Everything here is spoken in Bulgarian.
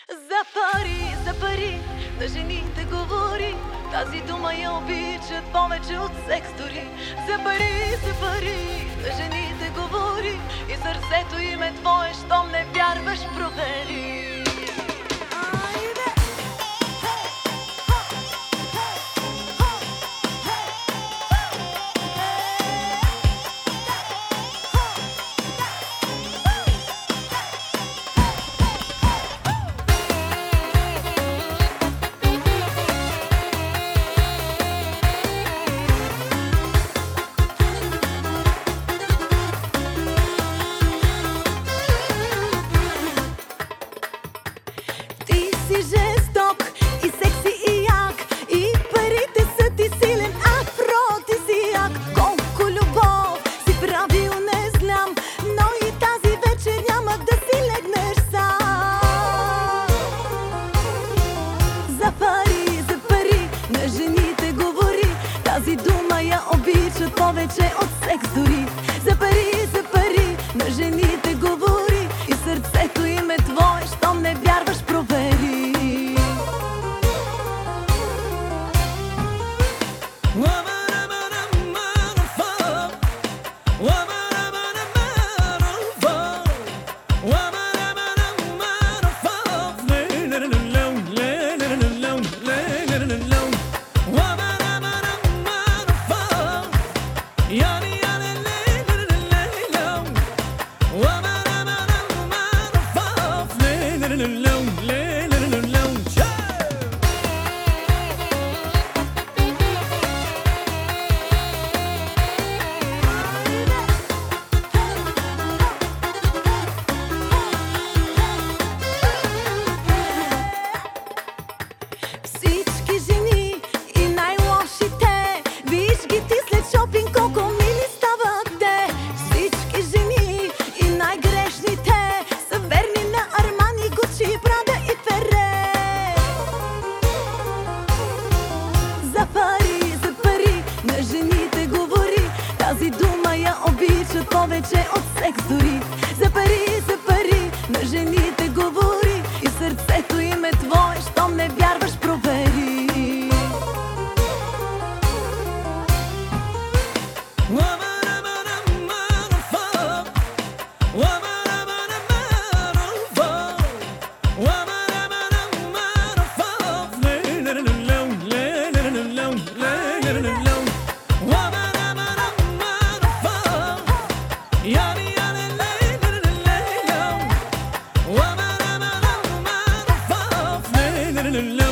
За пари, на жените говори. Тази дума я обичат повече от секс дори. За пари, на жените говори. И сърцето им е твое, щом не вярваш, провери. Жесток и секси и як, и парите са ти силен афродизиак. Колко любов си правил не знам, но и тази вечер няма да си легнеш сам. За пари, на жените говори. Тази дума я обичат повече от секс дори. За пари, на жените говори. И сърцето им е твое, щом не вярваш, провери. Всички жени и най-лошите, виж ги ти след шопинг колко мили стават те. Всички жени и най-грешните са верни на Армани, Гучи, Прада и Фере. За пари, на жените говори. Тази дума я обичат повече от секс дори. За пари, на жените говори. И сърцето им е твое, щом не вярваш, провери. No